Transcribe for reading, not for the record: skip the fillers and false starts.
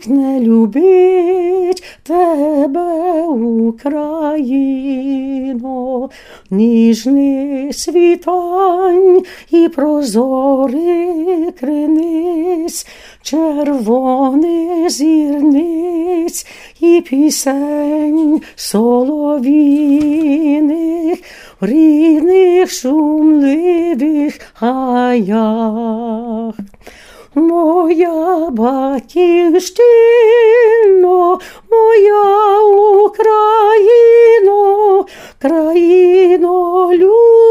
як не любить тебе, Україно, ніжний світань і прозорий криниць, червоний зірниць і пісень солов'їних в рідних шумливих гаях. Моя батьківщино, моя Україно, країно любов.